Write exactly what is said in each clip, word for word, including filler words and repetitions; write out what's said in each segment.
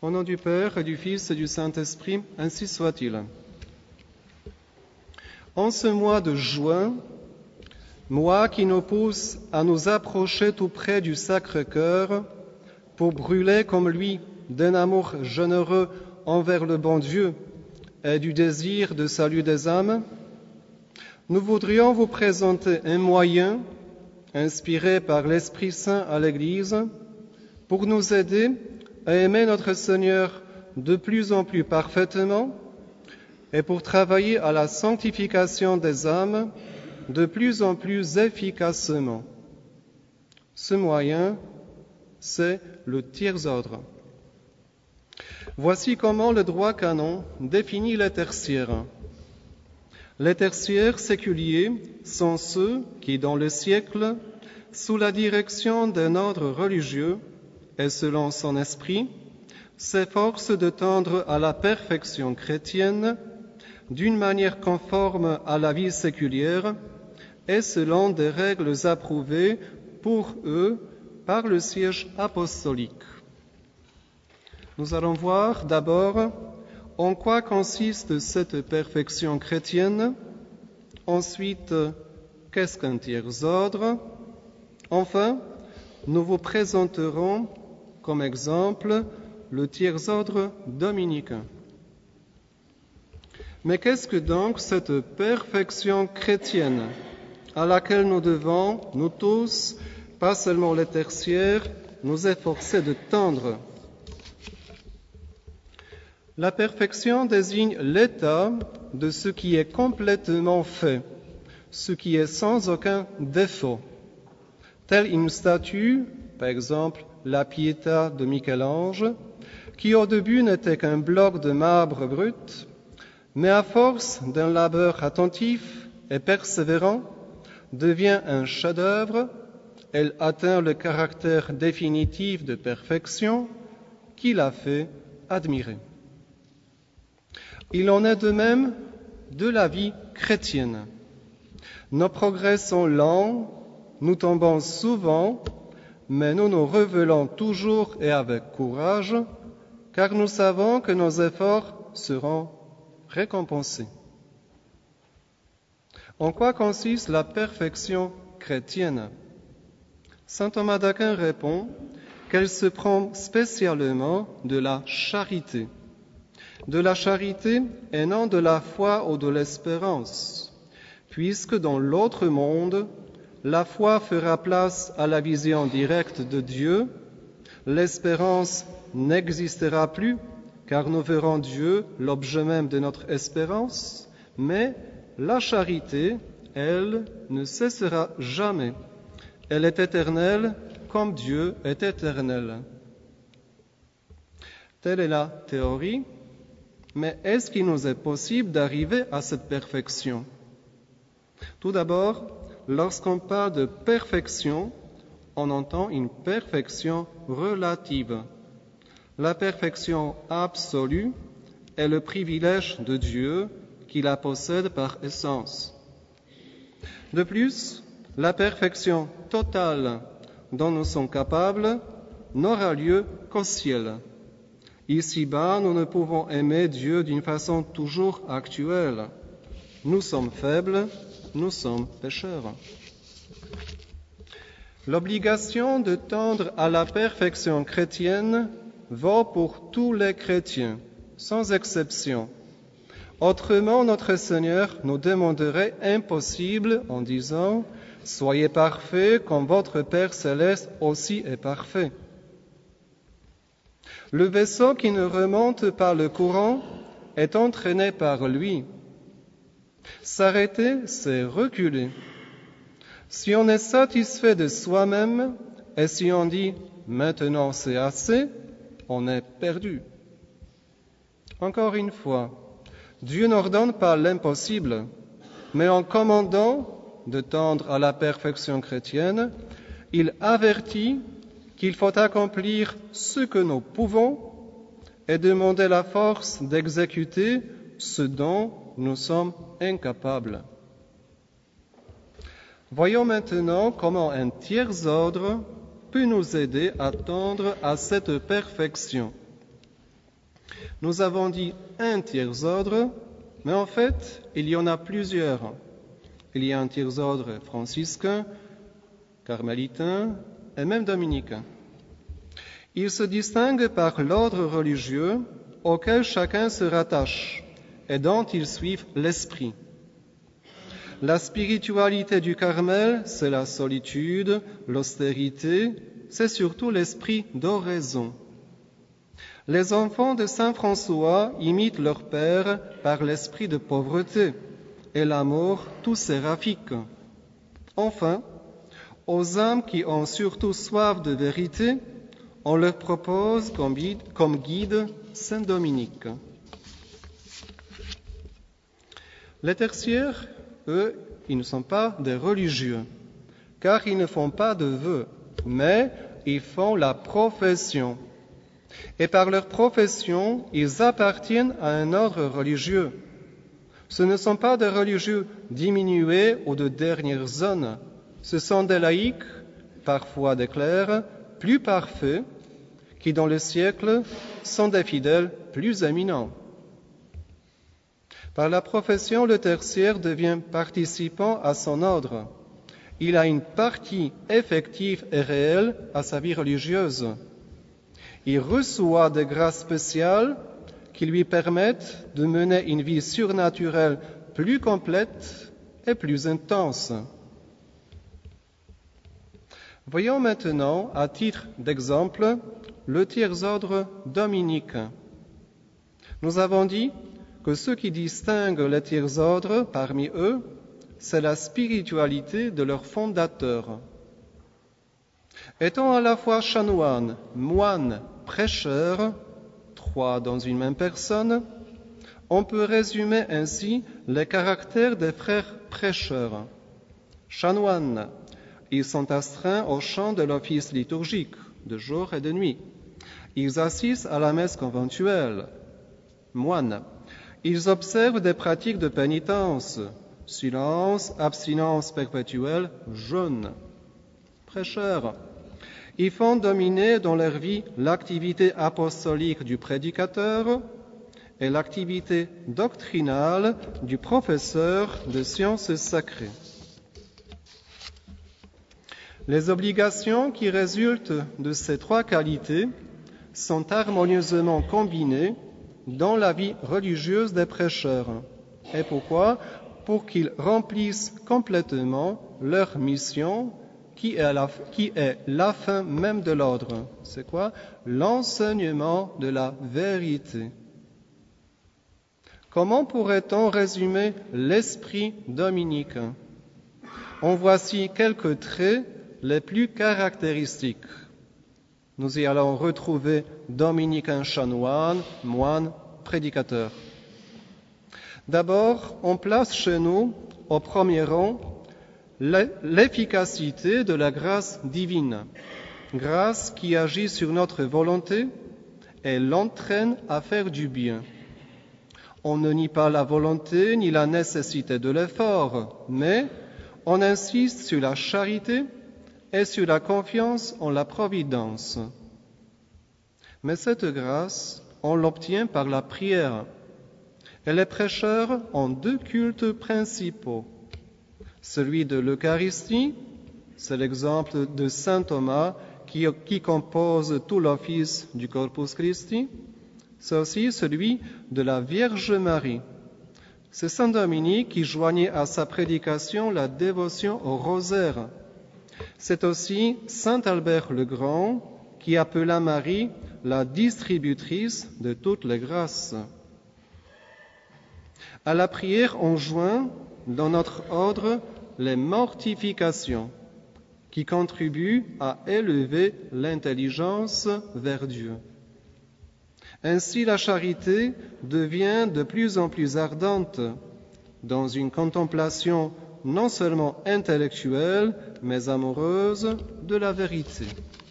Au nom du Père et du Fils et du Saint-Esprit, ainsi soit-il. En ce mois de juin, mois qui nous pousse à nous approcher tout près du Sacré-Cœur pour brûler comme lui d'un amour généreux envers le bon Dieu et du désir de salut des âmes, nous voudrions vous présenter un moyen inspiré par l'Esprit Saint à l'Église pour nous aider à aimer notre Seigneur de plus en plus parfaitement et pour travailler à la sanctification des âmes de plus en plus efficacement. Ce moyen, c'est le tiers-ordre. Voici comment le droit canon définit les tertiaires. Les tertiaires séculiers sont ceux qui, dans le siècle, sous la direction d'un ordre religieux et selon son esprit, s'efforcent de tendre à la perfection chrétienne d'une manière conforme à la vie séculière et selon des règles approuvées pour eux par le siège apostolique. Nous allons voir d'abord en quoi consiste cette perfection chrétienne, ensuite qu'est-ce qu'un tiers-ordre, enfin nous vous présenterons comme exemple le tiers-ordre dominicain. Mais qu'est-ce que donc cette perfection chrétienne à laquelle nous devons, nous tous, pas seulement les tertiaires, nous efforcer de tendre? La perfection désigne l'état de ce qui est complètement fait, ce qui est sans aucun défaut. Telle une statue, par exemple la Pietà de Michel-Ange, qui au début n'était qu'un bloc de marbre brut, mais à force d'un labeur attentif et persévérant, devient un chef-d'œuvre. Elle atteint le caractère définitif de perfection qui l'a fait admirer. Il en est de même de la vie chrétienne. Nos progrès sont lents, nous tombons souvent, mais nous nous relevons toujours et avec courage, car nous savons que nos efforts seront récompensés. En quoi consiste la perfection chrétienne? Saint Thomas d'Aquin répond qu'elle se prend spécialement de la charité. De la charité et non de la foi ou de l'espérance, puisque dans l'autre monde, la foi fera place à la vision directe de Dieu, l'espérance n'existera plus, car nous verrons Dieu, l'objet même de notre espérance, mais la charité, elle, ne cessera jamais. Elle est éternelle comme Dieu est éternel. Telle est la théorie. Mais est-ce qu'il nous est possible d'arriver à cette perfection? Tout d'abord, lorsqu'on parle de perfection, on entend une perfection relative. La perfection absolue est le privilège de Dieu qui la possède par essence. De plus, la perfection totale dont nous sommes capables n'aura lieu qu'au ciel. Ici-bas, nous ne pouvons aimer Dieu d'une façon toujours actuelle. Nous sommes faibles, nous sommes pécheurs. L'obligation de tendre à la perfection chrétienne vaut pour tous les chrétiens, sans exception. Autrement, notre Seigneur nous demanderait impossible en disant « Soyez parfaits comme votre Père céleste aussi est parfait ». Le vaisseau qui ne remonte pas le courant est entraîné par lui. S'arrêter, c'est reculer. Si on est satisfait de soi-même et si on dit « maintenant c'est assez », on est perdu. Encore une fois, Dieu n'ordonne pas l'impossible, mais en commandant de tendre à la perfection chrétienne, il avertit qu'il faut accomplir ce que nous pouvons et demander la force d'exécuter ce dont nous sommes incapables. Voyons maintenant comment un tiers-ordre peut nous aider à tendre à cette perfection. Nous avons dit un tiers-ordre, mais en fait, il y en a plusieurs. Il y a un tiers-ordre franciscain, carmélitain et même dominicain. Ils se distinguent par l'ordre religieux auquel chacun se rattache et dont ils suivent l'esprit. La spiritualité du Carmel, c'est la solitude, l'austérité, c'est surtout l'esprit d'oraison. Les enfants de saint François imitent leur père par l'esprit de pauvreté et l'amour tout séraphique. Enfin, aux âmes qui ont surtout soif de vérité, on leur propose comme guide, comme guide saint Dominique. Les tertiaires, eux, ils ne sont pas des religieux, car ils ne font pas de vœux, mais ils font la profession. Et par leur profession, ils appartiennent à un ordre religieux. Ce ne sont pas des religieux diminués ou de dernière zone. Ce sont des laïcs, parfois des clercs, plus parfaits, qui dans le siècle sont des fidèles plus éminents. Par la profession, le tertiaire devient participant à son ordre. Il a une partie effective et réelle à sa vie religieuse. Il reçoit des grâces spéciales qui lui permettent de mener une vie surnaturelle plus complète et plus intense. Voyons maintenant, à titre d'exemple, le tiers-ordre dominicain. Nous avons dit que ce qui distingue les tiers-ordres parmi eux, c'est la spiritualité de leur fondateur. Étant à la fois chanoine, moine, prêcheur, trois dans une même personne, on peut résumer ainsi les caractères des frères prêcheurs. Chanoines, ils sont astreints au chant de l'office liturgique, de jour et de nuit. Ils assistent à la messe conventuelle. Moines, ils observent des pratiques de pénitence, silence, abstinence perpétuelle, jeûne. Prêcheurs, ils font dominer dans leur vie l'activité apostolique du prédicateur et l'activité doctrinale du professeur de sciences sacrées. Les obligations qui résultent de ces trois qualités sont harmonieusement combinées dans la vie religieuse des prêcheurs. Et pourquoi ? Pour qu'ils remplissent complètement leur mission qui est la, qui est la fin même de l'ordre. C'est quoi ? L'enseignement de la vérité. Comment pourrait-on résumer l'esprit dominicain ? En voici quelques traits les plus caractéristiques. Nous y allons retrouver dominicain chanoine, moine, prédicateur. D'abord, on place chez nous, au premier rang, l'efficacité de la grâce divine, grâce qui agit sur notre volonté et l'entraîne à faire du bien. On ne nie pas la volonté ni la nécessité de l'effort, mais on insiste sur la charité et sur la confiance en la providence. Mais cette grâce, on l'obtient par la prière. Et les prêcheurs ont deux cultes principaux. Celui de l'Eucharistie, c'est l'exemple de saint Thomas qui, qui compose tout l'office du Corpus Christi. C'est aussi celui de la Vierge Marie. C'est saint Dominique qui joignait à sa prédication la dévotion au rosaire. C'est aussi saint Albert le Grand qui appela Marie la distributrice de toutes les grâces. À la prière, on joint dans notre ordre les mortifications qui contribuent à élever l'intelligence vers Dieu. Ainsi, la charité devient de plus en plus ardente dans une contemplation non seulement intellectuelle, mais amoureuse de la vérité.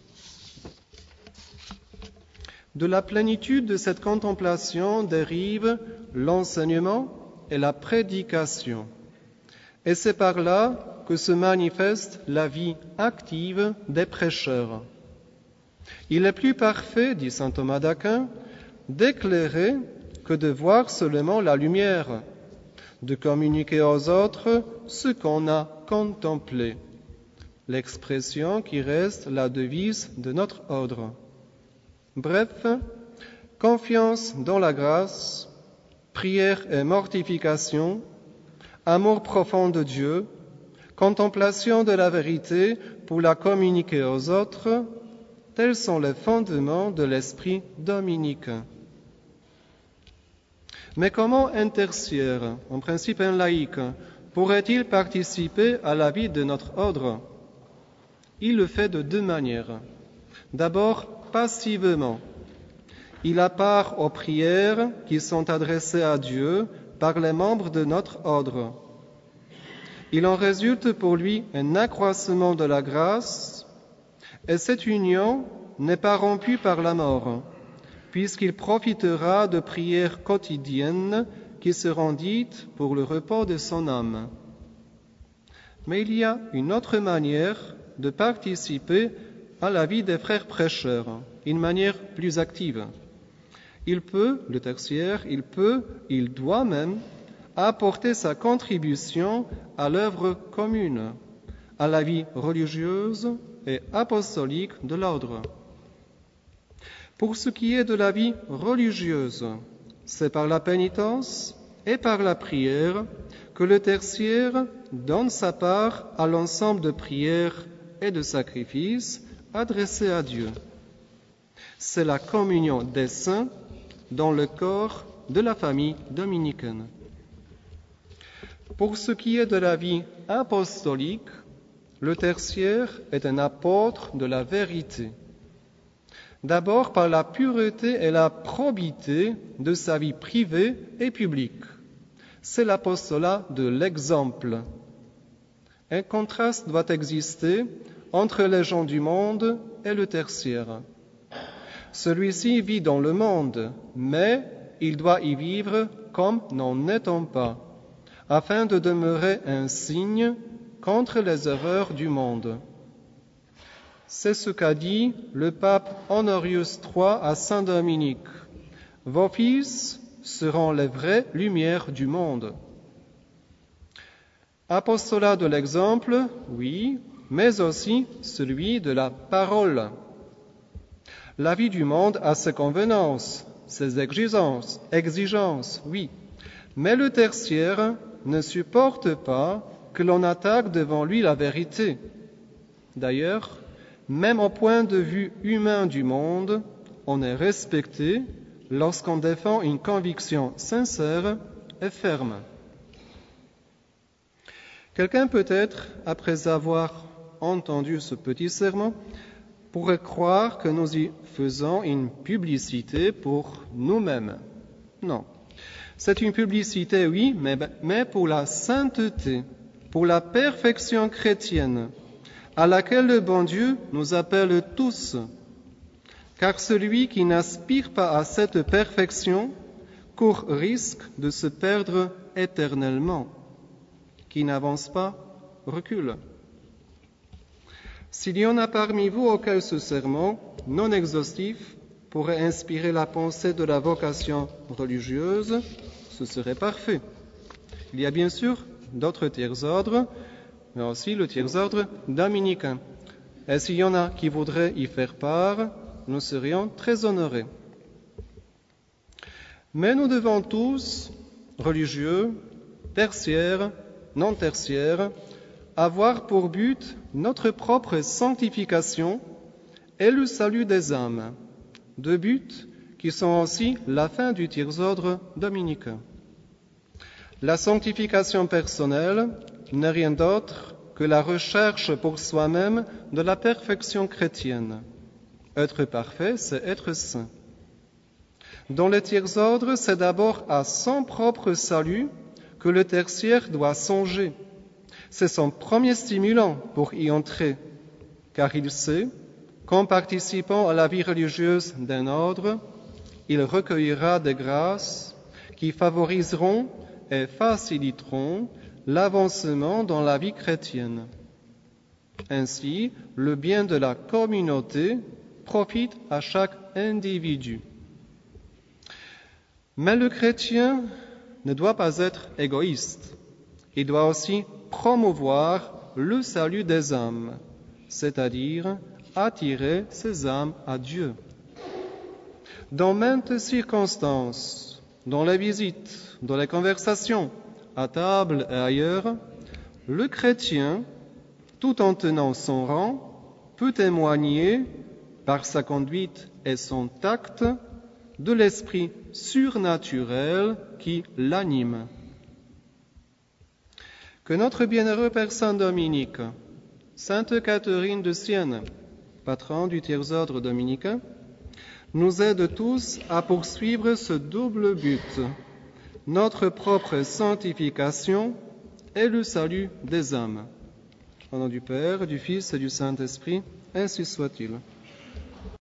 De la plénitude de cette contemplation dérive l'enseignement et la prédication. Et c'est par là que se manifeste la vie active des prêcheurs. Il est plus parfait, dit saint Thomas d'Aquin, d'éclairer que de voir seulement la lumière, de communiquer aux autres ce qu'on a contemplé. L'expression qui reste la devise de notre ordre. Bref, confiance dans la grâce, prière et mortification, amour profond de Dieu, contemplation de la vérité pour la communiquer aux autres, tels sont les fondements de l'esprit dominicain. Mais comment un tertiaire, en principe un laïc, pourrait-il participer à la vie de notre ordre? Il le fait de deux manières. D'abord, passivement. Il a part aux prières qui sont adressées à Dieu par les membres de notre ordre. Il en résulte pour lui un accroissement de la grâce, et cette union n'est pas rompue par la mort, puisqu'il profitera de prières quotidiennes qui seront dites pour le repos de son âme. Mais il y a une autre manière de participer à la vie des frères prêcheurs, une manière plus active. Il peut, le tertiaire, il peut, il doit même apporter sa contribution à l'œuvre commune, à la vie religieuse et apostolique de l'ordre. Pour ce qui est de la vie religieuse, c'est par la pénitence et par la prière que le tertiaire donne sa part à l'ensemble de prières et de sacrifices adressés à Dieu. C'est la communion des saints dans le corps de la famille dominicaine. Pour ce qui est de la vie apostolique, le tertiaire est un apôtre de la vérité. D'abord par la pureté et la probité de sa vie privée et publique. C'est l'apostolat de l'exemple. Un contraste doit exister entre les gens du monde et le tertiaire. Celui-ci vit dans le monde, mais il doit y vivre comme n'en étant pas, afin de demeurer un signe contre les erreurs du monde. C'est ce qu'a dit le pape Honorius trois à Saint Dominique. Vos fils seront les vraies lumières du monde. Apostolat de l'exemple, oui, mais aussi celui de la parole. La vie du monde a ses convenances, ses exigences, exigences, oui, mais le tertiaire ne supporte pas que l'on attaque devant lui la vérité. D'ailleurs, même au point de vue humain du monde, on est respecté lorsqu'on défend une conviction sincère et ferme. Quelqu'un peut-être, après avoir entendu ce petit sermon, pourrait croire que nous y faisons une publicité pour nous-mêmes. Non. C'est une publicité, oui, mais, mais pour la sainteté, pour la perfection chrétienne, à laquelle le bon Dieu nous appelle tous. Car celui qui n'aspire pas à cette perfection court risque de se perdre éternellement. Qui n'avance pas, recule. S'il y en a parmi vous auquel ce sermon, non exhaustif, pourrait inspirer la pensée de la vocation religieuse, ce serait parfait. Il y a bien sûr d'autres tiers-ordres, mais aussi le tiers-ordre dominicain. Et s'il y en a qui voudraient y faire part, nous serions très honorés. Mais nous devons tous, religieux, tertiaires, non tertiaires, avoir pour but notre propre sanctification et le salut des âmes, deux buts qui sont aussi la fin du tiers-ordre dominicain. La sanctification personnelle n'est rien d'autre que la recherche pour soi-même de la perfection chrétienne. Être parfait, c'est être saint. Dans le tiers-ordre, c'est d'abord à son propre salut que le tertiaire doit songer. C'est son premier stimulant pour y entrer, car il sait qu'en participant à la vie religieuse d'un ordre, il recueillera des grâces qui favoriseront et faciliteront l'avancement dans la vie chrétienne. Ainsi, le bien de la communauté profite à chaque individu. Mais le chrétien ne doit pas être égoïste. Il doit aussi promouvoir le salut des âmes, c'est-à-dire attirer ces âmes à Dieu. Dans maintes circonstances, dans les visites, dans les conversations, à table et ailleurs, le chrétien, tout en tenant son rang, peut témoigner par sa conduite et son tact de l'esprit surnaturel qui l'anime. Que notre bienheureux Père Saint Dominique, Sainte Catherine de Sienne, patron du tiers-ordre dominicain, nous aide tous à poursuivre ce double but, notre propre sanctification et le salut des âmes. Au nom du Père, du Fils et du Saint-Esprit, ainsi soit-il.